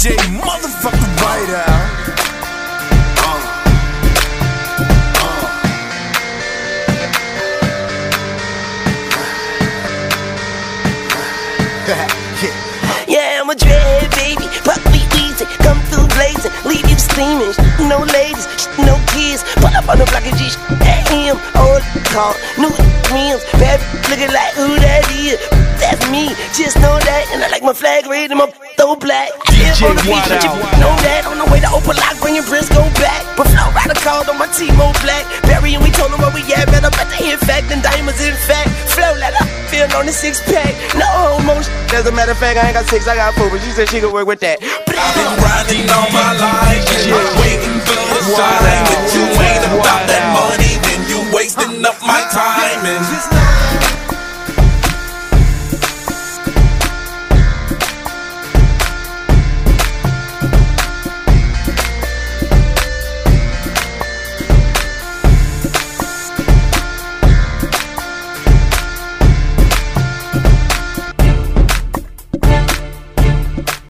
DJ motherfucking White Out. Yeah, I'm a dread baby, pop me easy, come through blazing, leave you steaming. No ladies, no kids, pull up on the block and G at him. Old car, new rims, bad looking like who that is. That's me, just know that, and I like my flag red and my throw black. DJ On the beach, White but you Out. know that. On the way to Open Lock, bringing Briscoe back. But Flow Rider called on my T-Mo Black. Barry and we told him where we at, better bet they hit fact than diamonds in fact. Flow let her feel on the six-pack, no homo. As a matter of fact, I ain't got 6, I got 4, but she said she could work with that. I've been grinding all my life, waiting for the sign. If you ain't about that money, then you wasting up my time. And